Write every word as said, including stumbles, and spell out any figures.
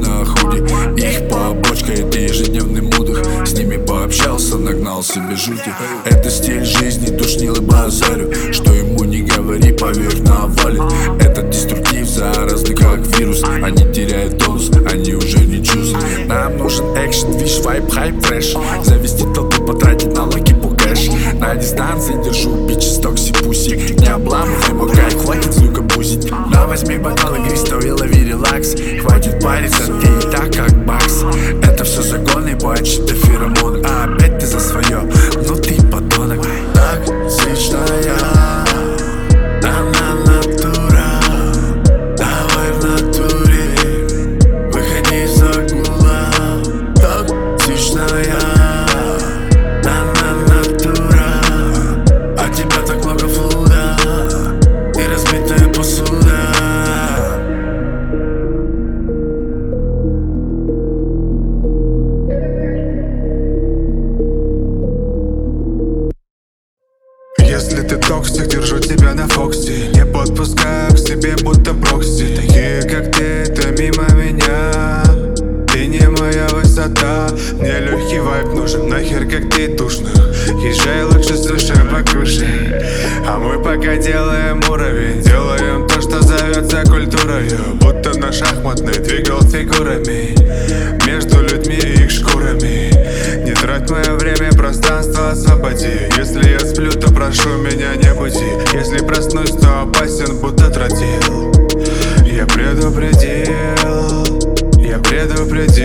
на худи. Их побочка — это ежедневный мудах. С ними пообщался, нагнал себе жути. Это стиль жизни, душнил и базарю. Что ему не говори, поверь, навалит. Этот деструктив заразный, как вирус. Они теряют тонус, они уже не чувствуют. Нам нужен экшен, виш, вайп, хайп, фреш. Завести толпу, потратить налоги по кэш. На дистанции держу бичи, стокси, пуси. Не обламывай мой кайф, хватит звука бузить. На возьми бокал игристого и лови релакс. Хватит париться, ты и так как бакс. Это все загоны, почти феромоны. А опять ты за свое, ну ты подонок. Токсичная она натура. Давай в натуре, выходи из угла. Токсичная она натура. А тебя так много флуда, ты разбитая посуда. Если ты токсик, держу тебя на фоксе. Не подпускаю к себе, будто прокси. Такие, как ты, это мимо меня. Ты не моя высота. Мне легкий вайб нужен, нахер как ты душных. Езжай лучше с душой по крыше. А мы пока делаем уровень. Делаем то, что зовется культурою. Будто на шахматной двигал фигурами между людьми и их шкурами. Не трать мое время, пространство освободи. Если я сплю, то прошу меня не буди. Если проснусь, то опасен, будто тротил. Я предупредил, я предупредил.